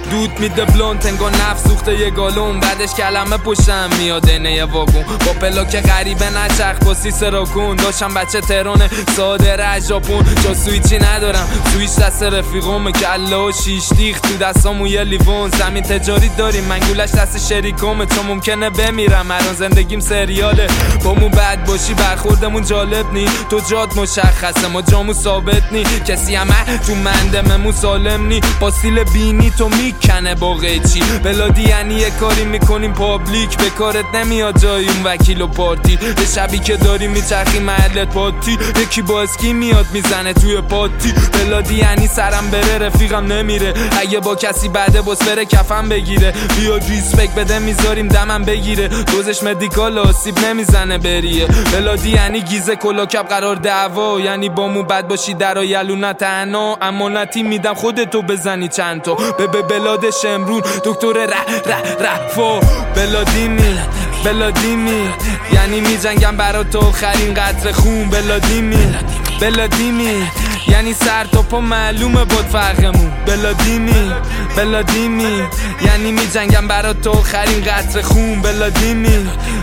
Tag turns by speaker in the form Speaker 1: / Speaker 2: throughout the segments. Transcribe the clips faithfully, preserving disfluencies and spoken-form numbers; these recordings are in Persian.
Speaker 1: دود میده بلونت انگار نفس سوخته یه گالون، بعدش کلمه پشتم میاد اینه یه واگون با پلاک غریبه نچرخ با سی سراکون. داشتم بچه تهرانه ساده رجاپون، جا سویچی ندارم سویچ دست رفیقم، کله و شیش دیخ تو دستامو یه لیوون. زمین تجاری داریم منگولش دست شریکمه، چون ممکنه بمیرم الان زندگیم سریاله. با مو بد باشی برخوردمون جالب نی، تو جاد مشخصه ما جامو ثابت نی، کسی همه تو مندممون سالم نی، با سیل بینی تو میکنه با قیچی. بلادی یعنی یه کاری میکنیم پابلیک، به کارت نمیاد جای اون وکیل و پارتی، به شبی که داری میچرخی محلت پاتی، یکی با اسکی میاد میزنه توی پاتی. بلادی یعنی سرم بره رفیقم نمیره، اگه با کسی بعده باز بره کفم بگیره، بیاد ریسپکت بده میذاریم دمم بگیره، دوزش مدیکال آسیب نمیزنه بریه. بلادی یعنی گیزه کلاکب قرار دعوا، یعنی با مو بد باشی در یلو تنها، امانتی میدم خودتو بزنی چند تا به به بلاد شمرون دکتر ر ر رفا. بلادیمی بلادیمی یعنی میجنگم برا تو آخرین قطره خون. بلادیمی بلادیمی یعنی سر تا پا معلومه بود فرقمون. بلادیمی بلادیمی یعنی میجنگم برا تو آخرین قطره خون. بلادیمی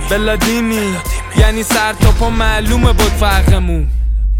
Speaker 1: بلادیمی یعنی سر تا پا معلومه بود فرقمون.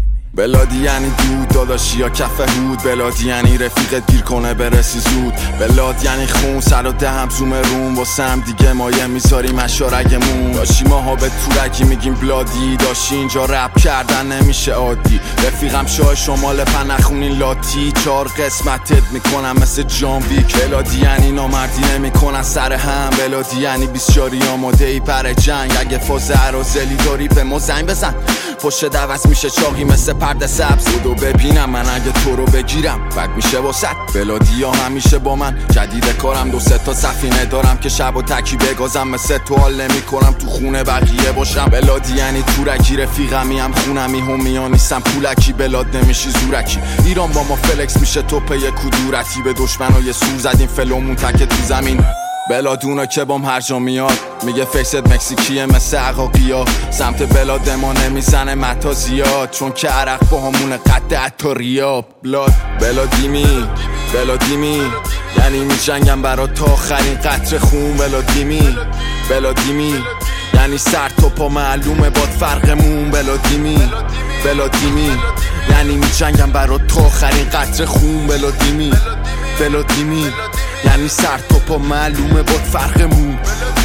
Speaker 2: بلادی یعنی دود داداشی یا کف هود، بلادی یعنی رفیقت گیر کنه برسی زود، بلاد یعنی خون سر و دهم زوم روم، واسه هم دیگه مایه میذاریم اشارگمون. داشی ماها به تورکی میگیم بلادی، داشی اینجا رپ کردن نمیشه عادی، رفیقم شاه شمال پنخونین لاتی، چار قسمتت میکنم مثل جان ویک. بلادی یعنی نامردی نمیکنن سر هم، بلادی یعنی بیسیاری آماده ای پر جنگ، اگه فاز عرازلی داری به ما زنگ بزن، پشت دوست میشه چاقی مثل پرده سبز، بودو ببینم من اگه تو رو بگیرم بد میشه واسد. بلادی ها همیشه با من جدید کارم، دو سه تا سفینه دارم که شب و تکی بگازم، مثل تو حال نمی کنم تو خونه بقیه باشم. بلادی یعنی تورکی رفیقمی هم خونمی همیا نیستم پولکی، بلاد نمیشی زورکی، ایران با ما فلکس میشه تو پی کدورتی، به دشمنای سور زدیم فلومون تک تو زمین. بلادونا که بام هر جا میاد میگه فیست مکزیکیه مثل عقاقیا، سمت بلاد ما نمیزنه متا زیاد، چون که عرق با همونه قد حتی ریا. بلاد بلادیمی بلادیمی یعنی میجنگم برا تا آخرین قطره خون. بلادیمی بلادیمی یعنی سر تا پا معلومه باد فرقمون. بلادیمی بلادیمی یعنی میجنگم برا تا آخرین قطره خون. بلادیمی بلادیمی یعنی سر تا پا معلومه باد فرقمون.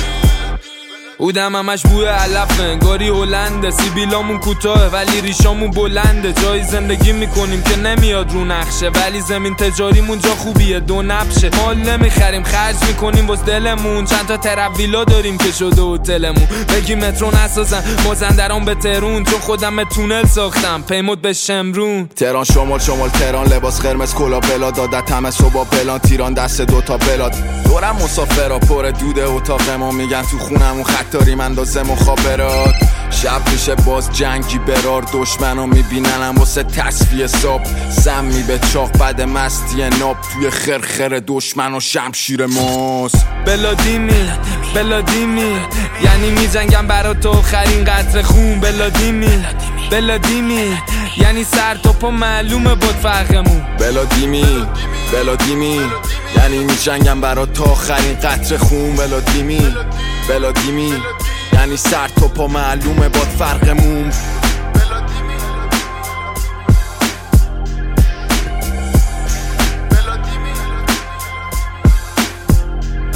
Speaker 1: اودم همش بوی علفه انگاری هلنده، سیبیلامون کوتاه ولی ریشامون بلنده، جایی زندگی میکنیم که نمیاد رو نقشه، ولی زمین تجاریمون جا خوبیه دو نبشه، مال نمیخریم خرج میکنیم واس دلمون، چند تا طرف ویلا داریم که شده هتلمون، بگی مترو نسازن مازندران به تهرون، چون خودم تونل ساختم پیمود به شمرون.
Speaker 2: تهران شمال شمال تهران لباس قرمز کلا بلاد، عادت همه صبح پلان تیران دست دوتا بلاد، دورم مسافرا پر دود اتاق ما، میگن تو خونمون داریم اندازه مخابرات، شب میشه باز جنگی برار، دشمنو میبیننم واسه تصفیه ساب، سمی به چاق بعد مستی ناب، توی خرخر دشمن و شمشیر ماست.
Speaker 1: بلادیمی بلادیمی یعنی میجنگم برا تو آخرین قطره خون. بلادیمی بلادیمی یعنی سر تا پا معلومه بود فرقمون.
Speaker 2: بلادیمی بلادیمی یعنی میجنگم برا تا آخرین قطره خون. بلادیمی بلادیمی یعنی سر تا پا معلومه باد فرقمون.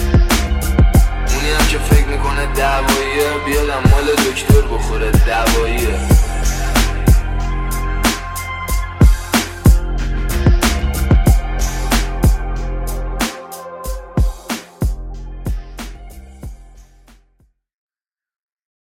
Speaker 3: اونی هم که فکر میکنه دعواییه بیادم مال دکتر بخوره دعوایی